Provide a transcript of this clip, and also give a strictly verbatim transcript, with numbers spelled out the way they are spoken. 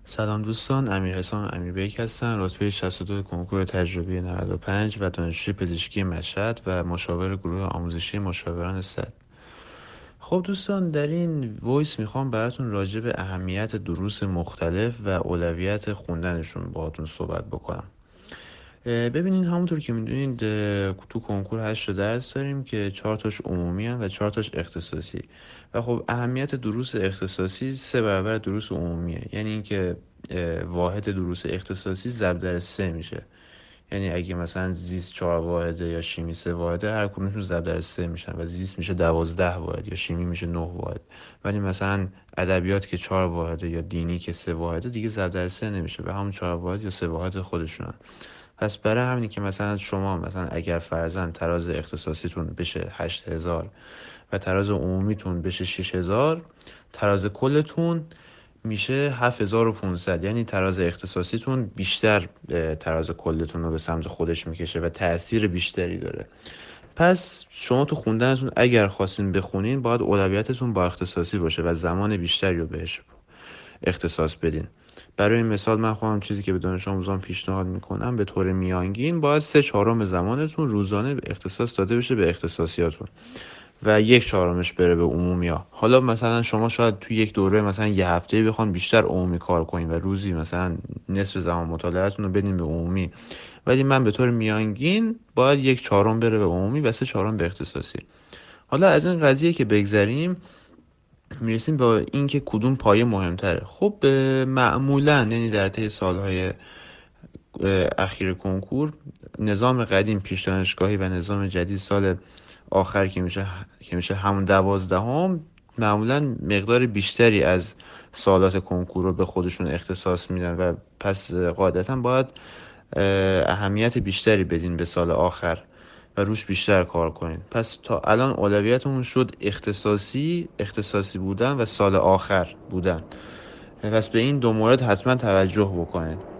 سلام دوستان، امیر حسام امیربیک هستم، رتبه شصت و دو کنکور تجربی نود و پنج و دانشجوی پزشکی مشهد و مشاور گروه آموزشی مشاوران صد. خب دوستان، در این وایس میخوام براتون راجع به اهمیت دروس مختلف و اولویت خوندنشون باهاتون صحبت بکنم. ببینین، همونطور که میدونید تو کنکور هشت درس داریم که چهار تاش عمومی هن و چهار تاش اختصاصی. و خب اهمیت دروس اختصاصی سه برابر دروس عمومیه، یعنی اینکه واحد دروس اختصاصی ضرب در سه میشه. یعنی اگه مثلا زیست چهار واحده یا شیمی سه واحده، هر کدومشون ضرب در سه میشن و زیست میشه دوازده واحد یا شیمی میشه نه واحد. ولی مثلا ادبیات که چهار واحده یا دینی که سه واحده دیگه ضرب در سه نمیشه و همون چهار واحد یا سه واحد خودشونن. پس برای همینی که مثلا شما مثلا اگر فرضاً تراز اختصاصیتون بشه هشت هزار و تراز عمومیتون بشه شش هزار، تراز کلتون میشه هفت هزار و پانصد. یعنی تراز اختصاصیتون بیشتر تراز کلتون رو به سمت خودش میکشه و تأثیر بیشتری داره. پس شما تو خوندنتون اگر خواستین بخونین، باید اولویتتون با اختصاصی باشه و زمان بیشتری رو بهش اختصاص بدین. برای این مثال من خودم چیزی که به دانش آموزان پیشنهاد میکنم، به طور میانگین باید سه چهارم زمانتون روزانه اختصاص داده بشه به اختصاصیاتون و یک چهارمش بره به عمومی ها. حالا مثلا شما شاید توی یک دوره مثلا یه هفته بخوان بیشتر عمومی کار کنین و روزی مثلا نصف زمان مطالعهتون رو بدین به عمومی، ولی من به طور میانگین باید یک چهارم بره به عمومی و سه چهارم به اختصاصی. حالا از این قضیه که بگذریم، میرسیم با اینکه کدوم پایه مهمتره. خب معمولا، یعنی در طی سالهای اخیر کنکور، نظام قدیم پیش دانشگاهی و نظام جدید سال آخر که میشه که میشه همون دوازدهم، معمولا مقدار بیشتری از سالات کنکور رو به خودشون اختصاص میدن و پس قاعدتا باید اهمیت بیشتری بدین به سال آخر و روش بیشتر کار کنین. پس تا الان اولویتمون شد اختصاصی اختصاصی بودن و سال آخر بودن. پس به این دو مورد حتما توجه بکنین.